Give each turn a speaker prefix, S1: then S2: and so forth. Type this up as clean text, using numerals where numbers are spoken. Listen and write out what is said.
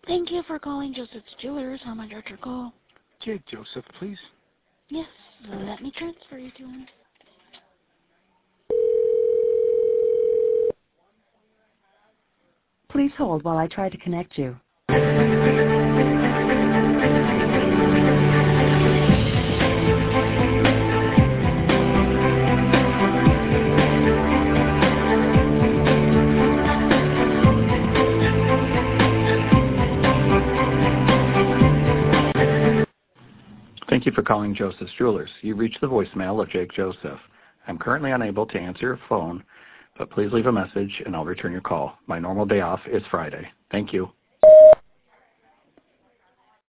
S1: Thank you for calling Joseph's Jewelers. How may I direct your call?
S2: Okay, Joseph, please.
S1: Yes, let me transfer you to him.
S3: Please hold while I try to connect you.
S4: Thank you for calling Joseph's Jewelers. You've reached the voicemail of Jake Joseph. I'm currently unable to answer your phone, but please leave a message and I'll return your call. My normal day off is Friday. Thank you.